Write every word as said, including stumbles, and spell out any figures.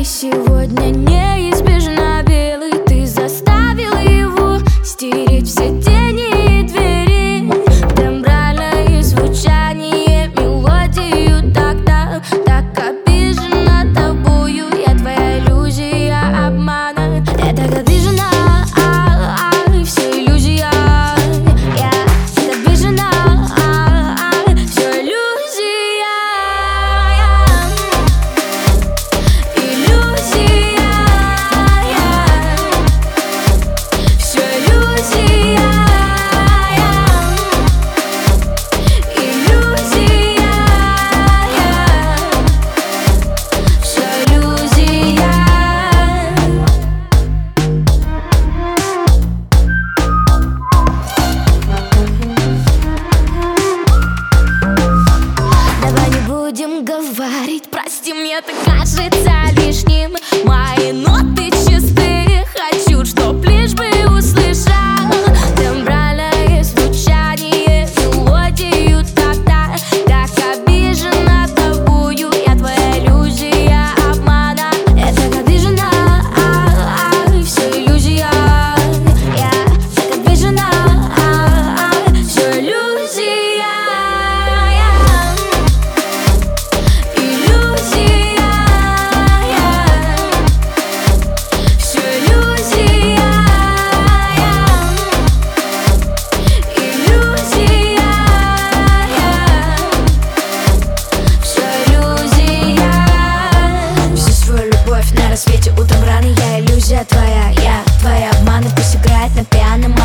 И сегодня неизбежно белый. Ты заставил его стереть все тени и двери. Тембральное звучание, мелодию так-так. Так обижена тобою, я твоя иллюзия обмана. Я так обижена, а, а, все иллюзия. Я так обижена, а, а, все иллюзия. Иллюзия, все иллюзия. Иллюзия, все иллюзия. Давай не будем говорить, прости, мне так кажется лишним. Мои ноты чистые, хочу, чтоб лишь бы услышал. Тембральное звучание, мелодию так-так. Так обижена тобою, я твоя иллюзия обмана. Я так обижена, а, а, все иллюзия. Я так обижена, а, а, все иллюзия. Иллюзия, все иллюзия. Иллюзия, все иллюзия. Всю свою любовь на рассвете, утром рано. Я иллюзия твоя, я твоя обман. И пусть играет на пиано